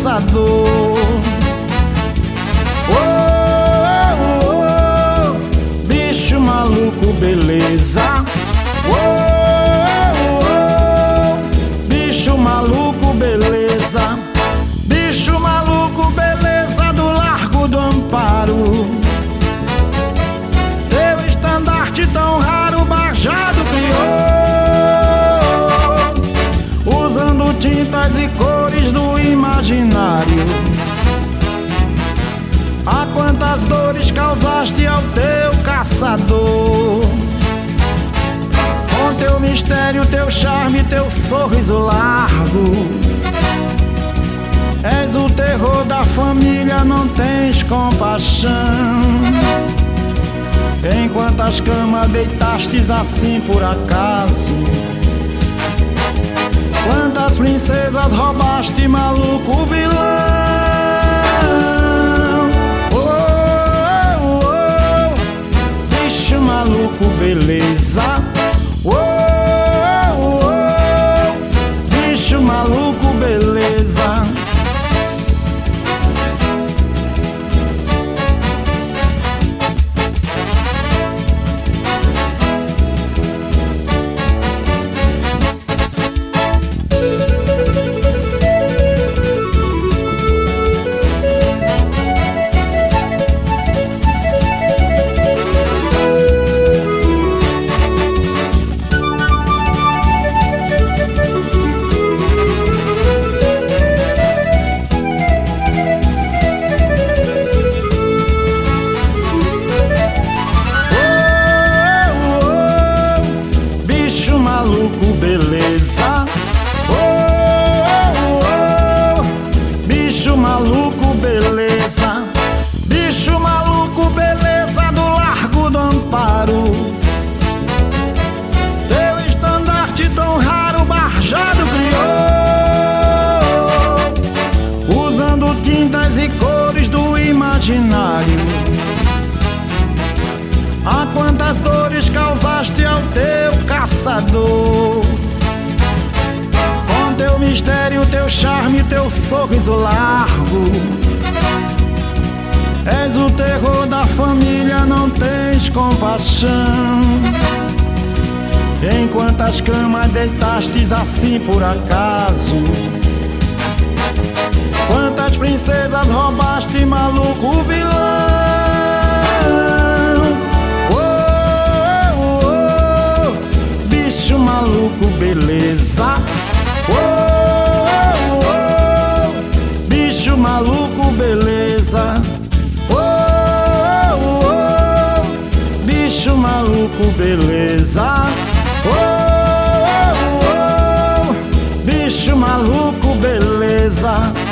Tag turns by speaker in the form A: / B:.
A: caçador. Bicho maluco, beleza. Bicho maluco, beleza. Bicho maluco, beleza do Largo do Amparo. Teu estandarte tão raro, Barjado criou, usando tintas e cores do imaginário. Ah, quantas dores causaste ao teu caçador, com teu mistério, teu charme, teu sorriso largo. És o terror da família, não tens compaixão. Em quantas camas deitastes assim por acaso? Quantas princesas roubaste, maluco vilão? Bicho maluco, beleza. Bicho maluco, beleza. Maluco, beleza. Bicho maluco, beleza. Bicho maluco, beleza do Largo do Amparo. Teu estandarte tão raro, Barjado criou, usando tintas e cores do imaginário. Ah, quantas dores causaste ao teu caçador, com teu mistério, teu charme, teu sorriso largo. És o terror da família, não tens compaixão. Em quantas camas deitastes assim por acaso? Quantas princesas roubaste, maluco vilão? Bicho maluco, beleza. Bicho maluco, beleza. Bicho maluco, beleza. Bicho maluco, beleza.